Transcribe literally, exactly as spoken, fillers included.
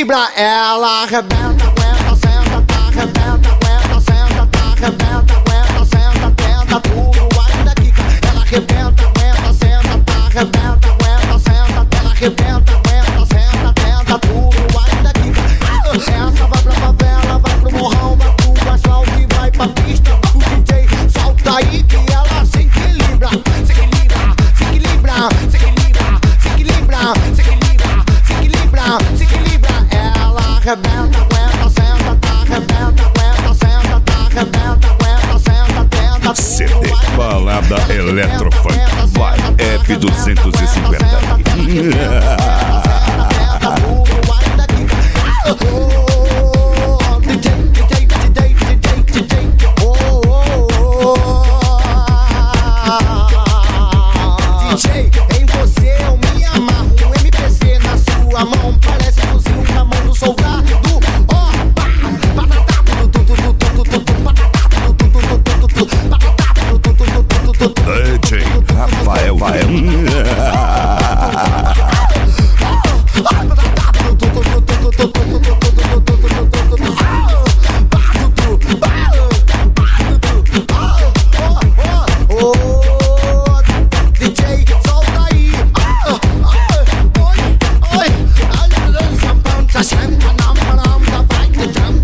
desequilibra, ela arrebenta, aguenta, senta, tá, arrebenta, aguenta, senta, tá, arrebenta, aguenta, senta, tenta, tudo ainda quica. Ela arrebenta, aguenta, senta, tá, arrebenta, aguenta, senta, ela arrebenta, aguenta, senta, tenta, tudo ainda quica. Essa vai pra favela, vai pro morrão, vai pro asfalto e vai pra pista. O D J solta aí que ela se equilibra, se equilibra, se equilibra, se equilibra, se equilibra, se equilibra, se equilibra, se equilibra. Ela arrebenta, aguenta, senta, tá, arrebenta, aguenta, senta, tá, arrebenta, aguenta, senta, tenta. C D Balada Eletrofunk, vai F duzentos e cinquenta. D J, em você eu me amarro. Um M P C na sua mão, parece fuzil na mão do soldado. Opa! D J Rafael Vael. Senta, nam, nam, da vai, te jam.